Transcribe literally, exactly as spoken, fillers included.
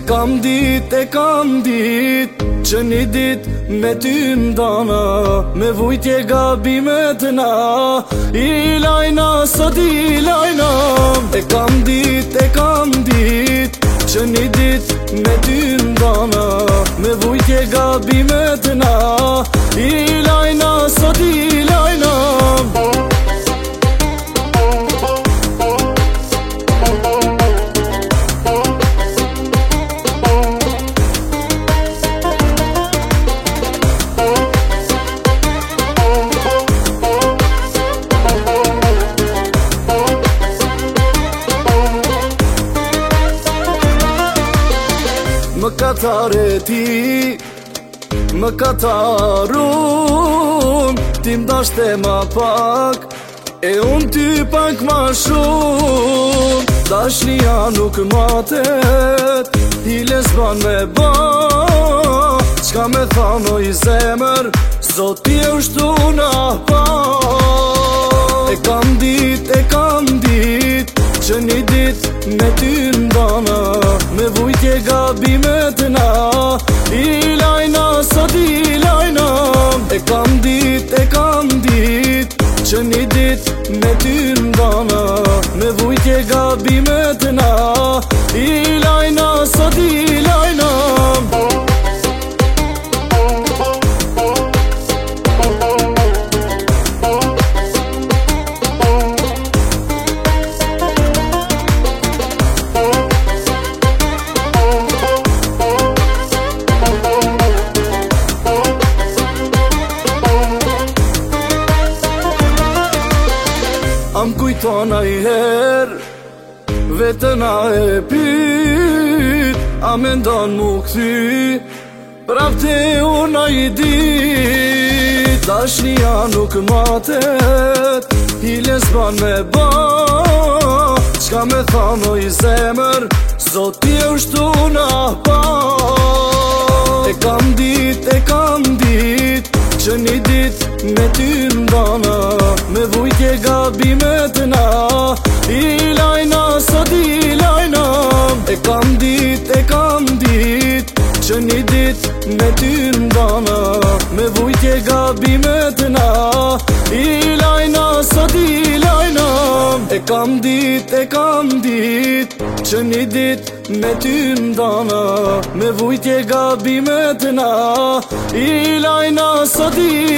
kam dit, e kam dit që një dit me ty ndana, me vujtje gabimet na, i lajna sot i lajna. E kam dit, e kam dit që një dit me ty ndana, me vujtje gabimet na, i lajna sot i lajna. Më katare ti, më katarun, ti m'dashte ma pak, e unë ty pak ma shumë. Dashnia nuk matet, i lesban me ba, qka me thano i zemër, zoti e ushtu na pa. E kam dit, e kam dit që një dit me ty ndana, me vujtje gabimet na, i lajna sot i lajna. E kam dit, e kam dit që një dit me ty ndana, me vujtje gabimet na, i lajna sot i lajna. Am kujtona i her, vetëna e pyt, a me ndon mu këthy, prapte una i dit. Dashnia nuk matet, i lesban me ba, qka me thano i zemër, zoti e ushtu na pa. E kam dit, e kam dit që një dit me ty ndana, me vujtje gabimet na, i lajna sot i lajna. E kam dit, e kam dit që një dit me ty ndana, me vujtje gabimet na, i lajna sot i lajna. E kam dit, e kam dit që një dit me ty ndana, me vujtje gabimet na, i lajna sot i